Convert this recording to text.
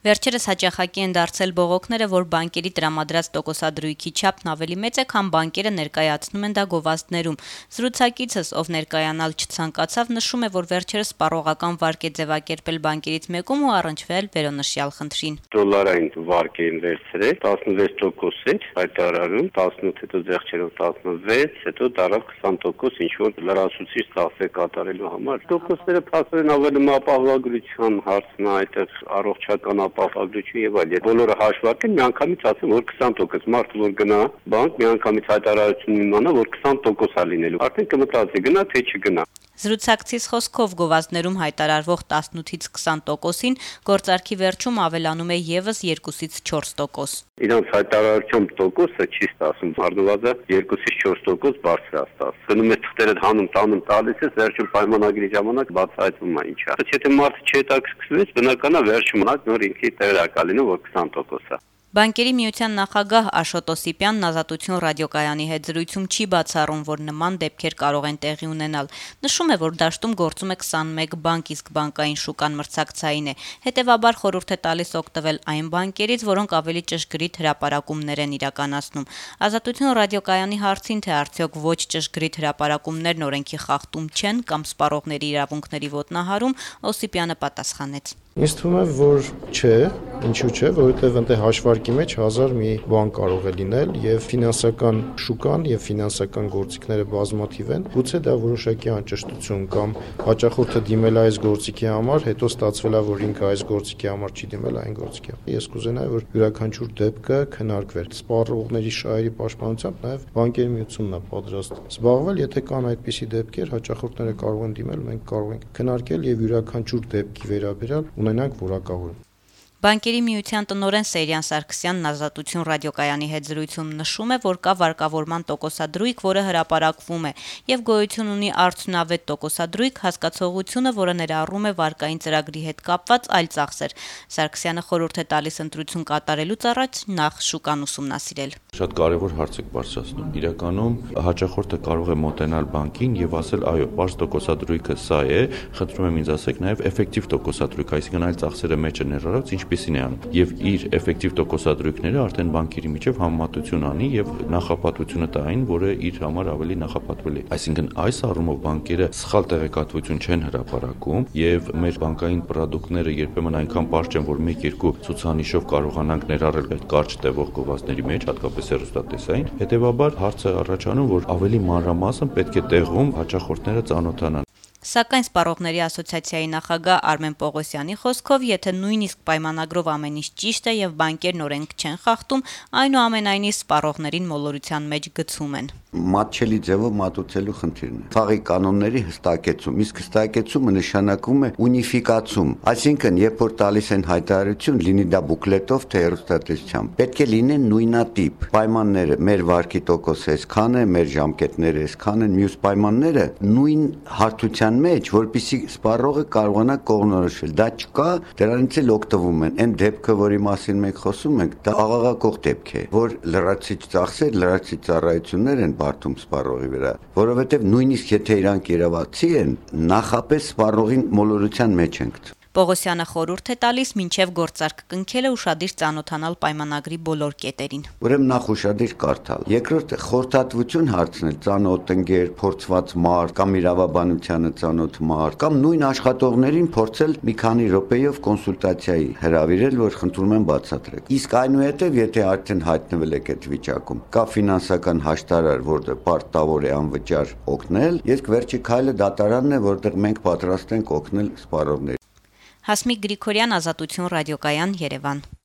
Վերջերս հաճախակի են դարձել բողոքները, որ բանկերի տրամադրած տոկոսադրույքի չափն ավելի մեծ է, քան բանկերը ներկայացնում են դա գովազդներում։ Զրուցակիցս, ով ներկայանալ չցանկացավ, նշում է, որ վերջերս սպառողական վարկ է ձևակերպել բանկերից մեկում ու առնչվել վերոնշյալ խնդրին։ Դոլարային վարկ էին վերցրել, 16% էր հայտարարում, 18 հետո ձեռքերով 16, հետո դարավ 20% ինչ-որ լրացուցիչ ծախսեր կատարելու համար։ Տոկոսները փաստորեն ավելի ապահովագրության հարցն է, այդտեղ առողջական ապահովագրություն եւ այլ։ Բոլորը հաշվարկեն, միանգամից ասեն, որ 20% մարդը որ գնա բանկ, միանգամից հայտարարություն իմանա, որ 20% է լինելու։ Արդեն կմտածի գնա թե չգնա։ Զրուցակցից խոսքով գովազդներում հայտարարվող 18-ից 20%-ին գործարքի վերջում ավելանում է եւս 2-ից 4%։ Իրանց հայտարարության տոկոսը չի ստացվում, առնվազն 2-ից 4% բարձր է ստացվում։ Գնում է թղթերը տանում տալիս է, վերջում պայմանագրի ժամանակ բացահայտվում է ինչա։ Եթե մարդը չհետաքրքրվեց, բնական է վերջում նոր ինքի տեղակա լինում, որ 20% է։ Բանկերի միության նախագահ Աշոտ Օսիպյանն Ազատություն ռադիոկայանի հետ զրույցում չի բացառում, որ նման դեպքեր կարող են տեղի ունենալ։ Նշում է, որ դաշտում գործում է 21 բանկ, իսկ բանկային շուկան մրցակցային է։ Հետևաբար խորհուրդ է տալիս օգտվել այն բանկերից, որոնք ավելի ճշգրիտ հրապարակումներ են իրականացնում։ Ազատություն ռադիոկայանի հարցին, թե արդյոք ոչ ճշգրիտ հրապարակումներն օրենքի խախտում չեն կամ սպառողների իրավունքների ոտնահարում, Օսիպյանը պատասխանեց. Ինձ թվում է, որ չէ, ինչու՞ չէ, որովհետև այնտեղ հաշվարկի մեջ 1000 մի բան կարող է լինել եւ ֆինանսական շուկան եւ ֆինանսական գործիքները բազմաթիվ են։ Գուցե դա որոշակի անճշտություն կամ հաճախորդը դիմել է այս գործիքի համար, հետո ստացվել է, որ ինքը այս գործիքի համար չի դիմել այն գործիքի։ Ես կուզենայի, որ յուրաքանչյուր դեպքը քննարկվեր։ Սպառողների շահերի պաշտպանությամբ նաեւ բանկերի միությունն է պատրաստ զբաղվել, եթե կան այդպիսի դեպքեր, հաճախորդները կարող են դիմել, մենք կարող ենք քննարկել եւ յուրաքանչյուր դեպքի վերաբերյալ ունենանք որակավորում։ Բանկերի միության տնօրեն Սերյան Սարգսյանն Ազատություն ռադիոկայանի հետ զրույցում նշում է, որ կա վարկավորման տոկոսադրույք, որը հրապարակվում է, եւ գոյություն ունի արդյունավետ տոկոսադրույք, հասկացողությունը, որը ներառում է վարկային ծրագրի հետ կապված այլ ծախսեր։ Սարգսյանը խորհուրդ է տալիս ընտրություն կատարելուց առաջ նախ շուկան ուսումնասիրել։ Շատ կարևոր հարց եք բարձրացնում։ Իրականում հաճախորդը կարող է մոտենալ բանկին եւ ասել, այո, բարձ տոկոսադրույքը սա է, խնդրում եմ ինձ ասեք նաեւ էֆեկտիվ տոկոսադրույք, այսինքն այլ ծախսերը մեջը ներառած ինչպիսին է անում։ Եվ իր էֆեկտիվ տոկոսադրույքները արդեն բանկերի միջև համեմատություն անի եւ նախապատվությունը տա այն, որը իր համար ավելի նախապատվելի։ Այսինքն այս առումով բանկերը սխալ տեղեկատվություն չեն հրապարակում եւ մեր բանկային պրոդուկտները երբեմն այնքան բարձր են, որ 1-2 ցուցանիշով կարողանանք ներառել այդ կարճ տևող գովազդների մեջ, հատկապես հեռուստատեսային։ Հետևաբար հարցը առաջանում, որ ավելի մանրամասն պետք է տեղում հաճախորդները ծանոթանան։ Սակայն Սպառողների ասոցիացիայի նախագահ Արմեն Պողոսյանի խոսքով, եթե նույնիսկ պայմանագրով ամեն ինչ ճիշտ է եւ բանկերն օրենք չեն խախտում, այնուամենայնիվ սպառողներին մոլորության մեջ գցում են։ Մատչելի ձևով մատուցելու խնդիրն է։ Խաղի կանոնների հստակեցում, իսկ հստակեցումը նշանակում է ունիֆիկացում, այսինքն երբ որ տալիս են հայտարարություն, լինի դա բուկլետով թե հեռուստատեսությամբ, պետք է լինեն նույնատիպ։ Պայմանները մեր վարկի տոկոսը այսքան է, մեր ժամկետները այսքան են, մյուս պայմանները նույն հարթության մեջ, որպեսզի սպառողը կարողանա կողմնորոշել։ Դա չկա, դրանից էլ օգտվում են։ Այն դեպքը, որի մասին մենք խոսում ենք, դա աղաղակող դեպք է, որ լրացիչ ծախսեր, լրացիչ ծառայություններ են բարդում սպառողի վրա, որովհետև նույնիսկ եթե իրանք իրավացի են, նախապես սպառողին մոլորության մեջ են գցում։ Պողոսյանը խորհուրդ է տալիս մինչև գործարք կնքելը ուշադիր ծանոթանալ պայմանագրի բոլոր կետերին։ Ուրեմն նախ ուշադիր կարդալ։ Երկրորդը խորհրդատվություն հարցնել ծանոթ ընկեր, փորձված մարդ կամ իրավաբանությանը ծանոթ մարդ կամ նույն աշխատողներին փորձել մի քանի րոպեով կոնսուլտացիայի հրավիրել, որ խնդրում եմ բացատրեք։ Իսկ այնուհետև եթե արդեն հայտնվել եք այդ վիճակում, կա ֆինանսական հաշտարար, որտեղ պարտավոր է անվճար օգնել, իսկ վերջի քայլը դատարանն է, որտեղ մենք պատրաստ ենք օգնել սպառողներին։ Հասմիկ Գրիգորյան, Ազատություն ռադիոկայան, Երևան։